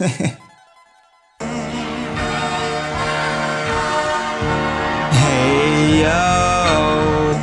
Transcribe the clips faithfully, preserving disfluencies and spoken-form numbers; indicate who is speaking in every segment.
Speaker 1: Hey, yo.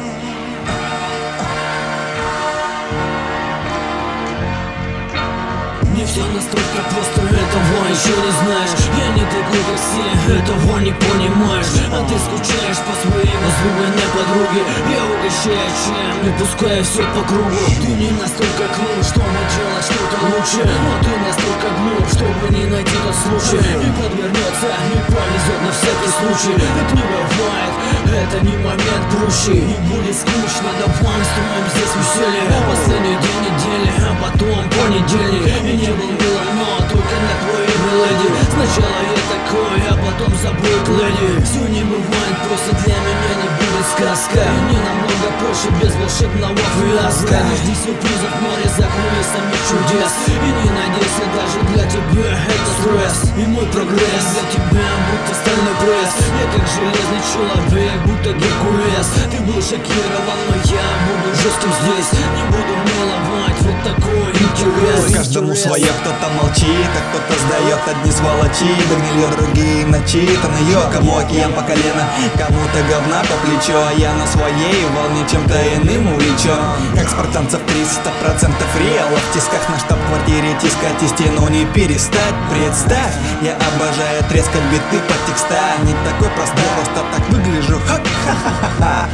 Speaker 2: Не все настолько просто, этого еще не знаешь. Я не такой, как все, этого не понимаешь. А ты скучаешь по своей возлюбленной подруге. Я угощаю чаем, не пуская все по кругу. Ты не настолько крут, чтобы делать что-то лучше, но ты настолько глуп, чтобы не найти тот случай. И подвернется, не повезет на всякий случай. Так не бывает, это не момент пущий. Не будет скучно, давай устроим здесь веселье. Последний день недели, а потом понедельник. И не был милым, но только на твоей мелодии. Сначала я такой, а потом забудь, леди. Все не бывает, просто для меня не будет сказка. И не намного проще без волшебного фиаско. Не жди сюрпризов, море за кулисами чудес. И не надейся, даже для тебя это стресс. И мой прогресс для тебя будто стальной пресс. Я как железный человек, будто Геркулес. Ты был шокирован, но я буду жестким здесь. Не буду миловать, вот такой интерес.
Speaker 1: Каждому свое, кто-то молчит, а кто-то сдает. Одни сволочи, догнили, другие начитанные. Кому океан по колено, кому-то говна по плечо. А я на своей волне чем-то иным увлечен. Как спартанцев триста процентов реала. В тисках на штаб-квартире тискать и стену не перестать. Представь, я обожаю трескать биты по текста. Не такой простой, просто так выгляжу. Ха-ха-ха-ха.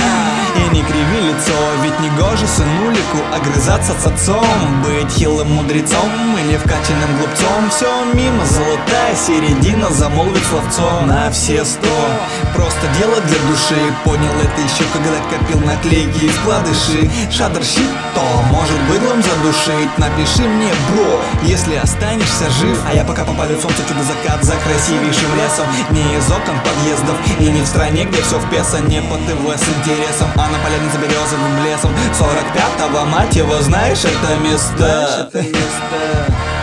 Speaker 1: И не криви лицо, ведь не гоже сынулику огрызаться с отцом. Быть хилым мудрецом или вкачанным глупцом. Все мимо, золотая середина, замолвить словцом на все сто. Просто дело для души, понял это еще когда копил наклейки и вкладыши. Шадр щит, то может быдлом задушить. Напиши мне, бро, если останешься жив. А я пока попадет солнце, чудо-закат за красивейшим лесом. Не из окон подъездов и не в стране, где все в песо. Не по ТВ с интересом, а на поляне за березовым лесом. Сорок пятого, мать его, знаешь это место?
Speaker 2: Знаешь это место?